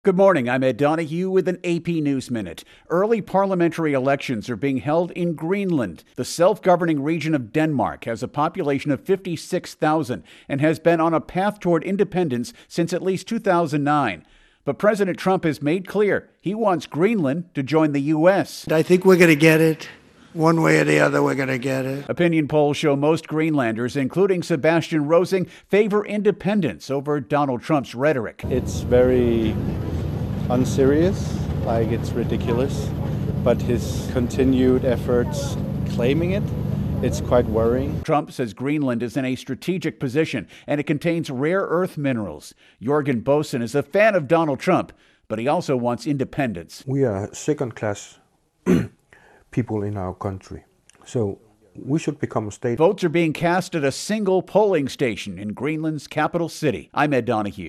Good morning. I'm Ed Donahue with an AP News Minute. Early parliamentary elections are being held in Greenland. The self-governing region of Denmark has a population of 56,000 and has been on a path toward independence since at least 2009. But President Trump has made clear he wants Greenland to join the U.S. I think we're going to get it. One way or the other, we're going to get it. Opinion polls show most Greenlanders, including Sebastian Rosing, favor independence over Donald Trump's rhetoric. It's very unserious, like it's ridiculous, but his continued efforts claiming it's quite worrying. Trump says Greenland is in a strategic position and it contains rare earth minerals. Jorgen Bosen is a fan of Donald Trump, but he also wants independence. We are second-class people in our country, so we should become a state. Votes are being cast at a single polling station in Greenland's capital city. I'm Ed Donahue.